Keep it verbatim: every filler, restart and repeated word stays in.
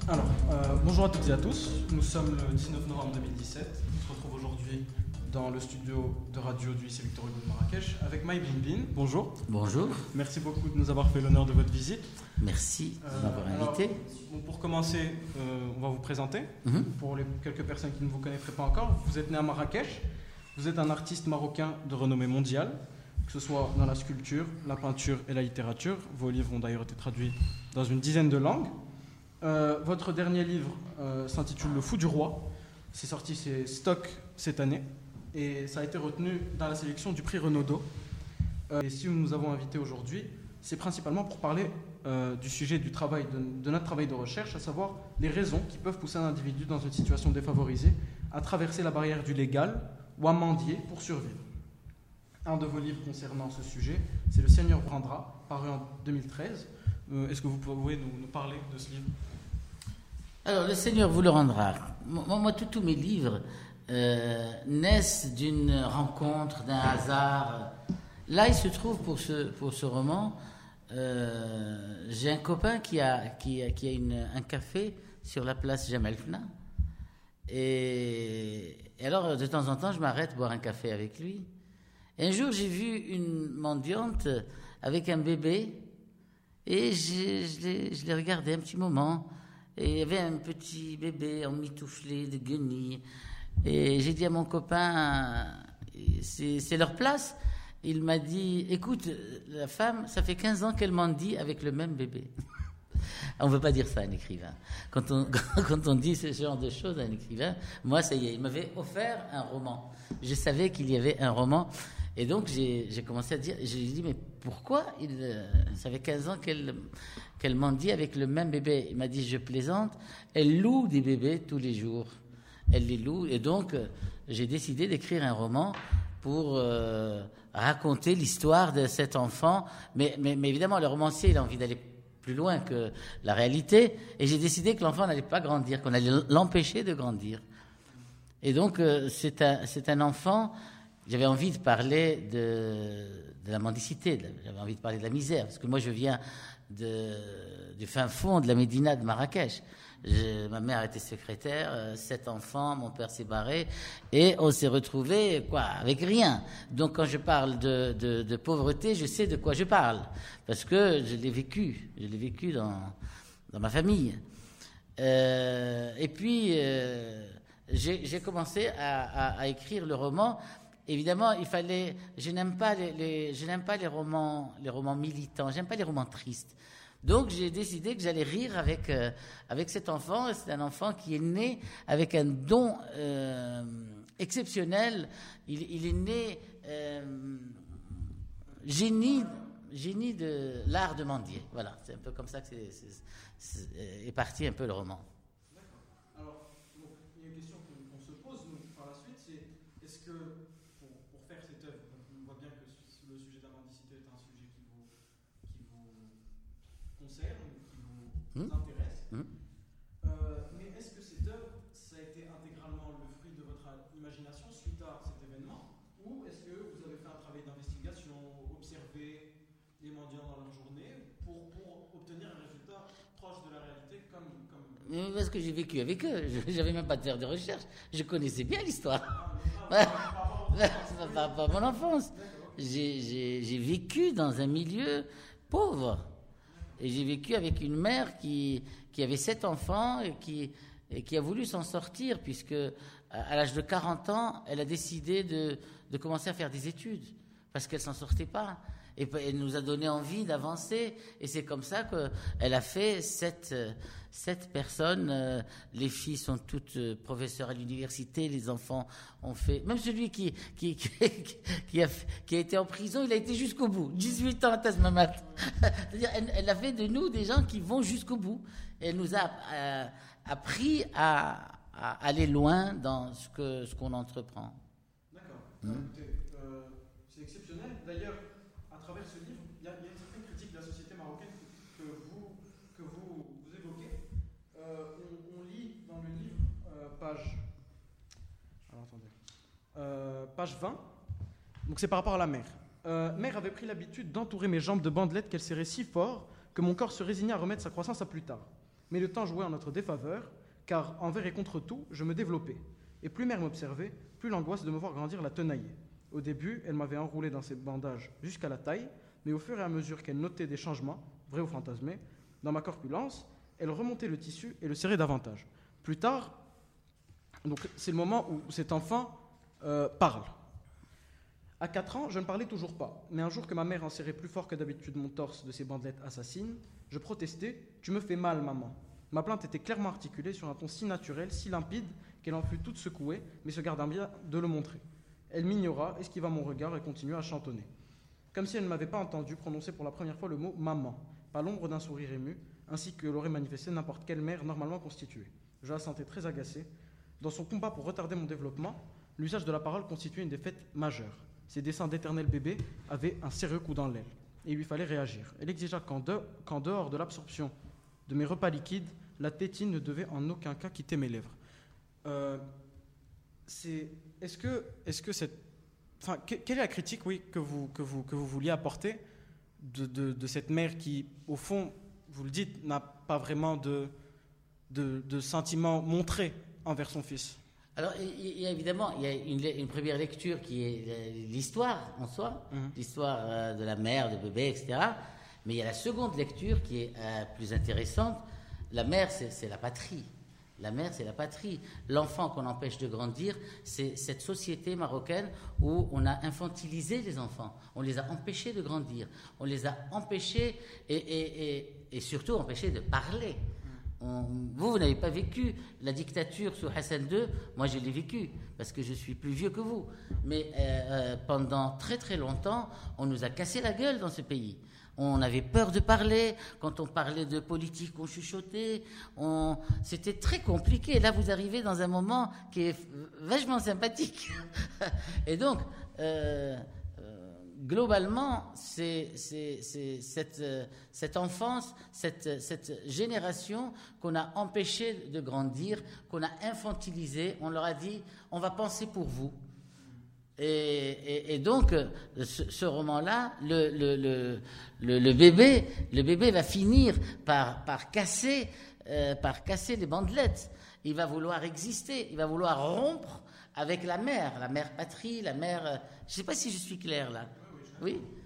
Alors, euh, bonjour à toutes et à tous. Nous sommes le dix-neuf novembre deux mille dix-sept. On se retrouve aujourd'hui dans le studio de radio du lycée Victor Hugo de Marrakech avec Maï Bin Bin. Bonjour. Bonjour. Merci beaucoup de nous avoir fait l'honneur de votre visite. Merci de Euh, m'avoir invité. alors, bon, pour commencer, euh, on va vous présenter. Mhm. Pour les quelques personnes qui ne vous connaîtraient pas encore, vous êtes né à Marrakech. Vous êtes un artiste marocain de renommée mondiale, que ce soit dans la sculpture, la peinture et la littérature. Vos livres ont d'ailleurs été traduits dans une dizaine de langues. Euh, votre dernier livre euh, s'intitule Le Fou du Roi. C'est sorti chez Stock cette année et ça a été retenu dans la sélection du prix Renaudot. Euh, et si nous nous avons invité aujourd'hui, c'est principalement pour parler euh, du sujet du travail, de, de notre travail de recherche, à savoir les raisons qui peuvent pousser un individu dans une situation défavorisée à traverser la barrière du légal ou à mendier pour survivre. Un de vos livres concernant ce sujet, c'est Le Seigneur Brandra, paru en deux mille treize. Euh, est-ce que vous pouvez nous, nous parler de ce livre ? Alors, le Seigneur vous le rendra. Moi, moi tous, tous mes livres euh, naissent d'une rencontre, d'un hasard. Là, il se trouve pour ce, pour ce roman, euh, j'ai un copain qui a, qui a, qui a une, un café sur la place Jemaa el-Fna. Et, et alors, de temps en temps, je m'arrête boire un café avec lui. Et un jour, j'ai vu une mendiante avec un bébé et je, je, l'ai, je l'ai regardé un petit moment. Et il y avait un petit bébé emmitouflé de guenilles. Et j'ai dit à mon copain, c'est, c'est leur place. Il m'a dit, écoute, la femme, ça fait quinze ans qu'elle mendie avec le même bébé. On ne veut pas dire ça à un écrivain. Quand on, quand on dit ce genre de choses à un écrivain, moi, ça y est, il m'avait offert un roman. Je savais qu'il y avait un roman. Et donc, j'ai, j'ai commencé à dire, j'ai dit, mais pourquoi il, ça fait quinze ans qu'elle, qu'elle mendie avec le même bébé. Il m'a dit, je plaisante, elle loue des bébés tous les jours. Elle les loue. Et donc, j'ai décidé d'écrire un roman pour euh, raconter l'histoire de cet enfant. Mais, mais, mais évidemment, le romancier, il a envie d'aller plus loin que la réalité. Et j'ai décidé que l'enfant n'allait pas grandir, qu'on allait l'empêcher de grandir. Et donc, euh, c'est un, c'est un enfant... J'avais envie de parler de, de la mendicité, de, j'avais envie de parler de la misère, parce que moi je viens de, du fin fond de la Médina de Marrakech. Je, ma mère était secrétaire, euh, sept enfants, mon père s'est barré, et on s'est retrouvés quoi, avec rien. Donc quand je parle de, de, de pauvreté, je sais de quoi je parle, parce que je l'ai vécu, je l'ai vécu dans, dans ma famille. Euh, et puis euh, j'ai, j'ai commencé à, à, à écrire le roman. Évidemment, il fallait. Je n'aime pas les, les, je n'aime pas les romans, les romans militants. J'aime pas les romans tristes. Donc, j'ai décidé que j'allais rire avec euh, avec cet enfant. C'est un enfant qui est né avec un don euh, exceptionnel. Il, il est né euh, génie, génie de l'art de mendier. Voilà, c'est un peu comme ça que c'est, c'est, c'est, est parti un peu le roman. D'accord. Alors, donc, il y a une question qu'on, qu'on se pose nous, par la suite, c'est est-ce que faire cette œuvre, on voit bien que le sujet de la mendicité est un sujet qui vous, qui vous concerne, qui vous mmh. intéresse. Mmh. Euh, mais est-ce que cette œuvre, ça a été intégralement le fruit de votre imagination suite à cet événement, ou est-ce que vous avez fait un travail d'investigation, observé les mendiants dans leur journée, pour, pour obtenir un résultat proche de la réalité comme... comme... Mais parce que j'ai vécu avec eux, je n'avais même pas de faire de recherche, je connaissais bien l'histoire. Ah, ah, c'est pas, pas mon enfance. J'ai, j'ai, j'ai vécu dans un milieu pauvre. Et j'ai vécu avec une mère qui, qui avait sept enfants et qui, et qui a voulu s'en sortir, puisque à l'âge de quarante ans, elle a décidé de, de commencer à faire des études, parce qu'elle ne s'en sortait pas. Et elle nous a donné envie d'avancer. Et c'est comme ça qu'elle a fait sept, sept personnes. Les filles sont toutes professeurs à l'université. Les enfants ont fait... Même celui qui, qui, qui, qui, a, qui a été en prison, il a été jusqu'au bout. dix-huit ans à Tasmamat. C'est-à-dire, elle, elle a fait de nous des gens qui vont jusqu'au bout. Et elle nous a euh, appris à, à aller loin dans ce, que, ce qu'on entreprend. D'accord. Hum. Écoutez, euh, c'est exceptionnel. D'ailleurs, à travers ce livre, il y, y a une certaine critique de la société marocaine que, que, vous, que vous, vous évoquez. Euh, on, on lit dans le livre, euh, page, alors, attendez, euh, page vingt, donc c'est par rapport à la mère. Euh, mère avait pris l'habitude d'entourer mes jambes de bandelettes qu'elle serrait si fort que mon corps se résignait à remettre sa croissance à plus tard. Mais le temps jouait en notre défaveur, car envers et contre tout, je me développais. Et plus mère m'observait, plus l'angoisse de me voir grandir la tenaillait. Au début, elle m'avait enroulé dans ses bandages jusqu'à la taille, mais au fur et à mesure qu'elle notait des changements, vrais ou fantasmés, dans ma corpulence, elle remontait le tissu et le serrait davantage. Plus tard, donc c'est le moment où cet enfant euh, parle. À quatre ans, je ne parlais toujours pas, mais un jour que ma mère enserrait plus fort que d'habitude mon torse de ses bandelettes assassines, je protestai « Tu me fais mal, maman ». Ma plainte était clairement articulée sur un ton si naturel, si limpide, qu'elle en fut toute secouée, mais se gardant bien de le montrer. Elle m'ignora, esquiva mon regard et continua à chantonner. Comme si elle ne m'avait pas entendu prononcer pour la première fois le mot « maman », pas l'ombre d'un sourire ému, ainsi que l'aurait manifesté n'importe quelle mère normalement constituée. Je la sentais très agacée. Dans son combat pour retarder mon développement, l'usage de la parole constituait une défaite majeure. Ses desseins d'éternel bébé avaient un sérieux coup dans l'aile, et il lui fallait réagir. Elle exigea qu'en, de, qu'en dehors de l'absorption de mes repas liquides, la tétine ne devait en aucun cas quitter mes lèvres. Euh, c'est, est-ce que, est-ce que cette, enfin, que, quelle est la critique, oui, que vous, que vous, que vous vouliez apporter de, de, de cette mère qui, au fond, vous le dites, n'a pas vraiment de, de, de sentiments montrés envers son fils? Alors, il y a évidemment, il y a une, une première lecture qui est l'histoire en soi, mmh. l'histoire euh, de la mère, du bébé, et cetera. Mais il y a la seconde lecture qui est euh, plus intéressante. La mère, c'est, c'est la patrie. La mère, c'est la patrie. L'enfant qu'on empêche de grandir, c'est cette société marocaine où on a infantilisé les enfants. On les a empêchés de grandir. On les a empêchés et, et, et, et surtout empêchés de parler. On, vous, vous n'avez pas vécu la dictature sous Hassan deux, moi je l'ai vécu, parce que je suis plus vieux que vous. Mais euh, euh, pendant très très longtemps, on nous a cassé la gueule dans ce pays. On avait peur de parler, quand on parlait de politique, on chuchotait, on... c'était très compliqué. Là, vous arrivez dans un moment qui est vachement sympathique. Et donc... Euh, Globalement, c'est, c'est, c'est cette, euh, cette enfance, cette, cette génération qu'on a empêché de grandir, qu'on a infantilisé. On leur a dit, on va penser pour vous. Et, et, et donc, ce, ce roman-là, le, le, le, le, le bébé, le bébé va finir par, par casser, euh, par casser les bandelettes. Il va vouloir exister, il va vouloir rompre avec la mère, la mère patrie, la mère. Euh, je ne sais pas si je suis clair là. Oui,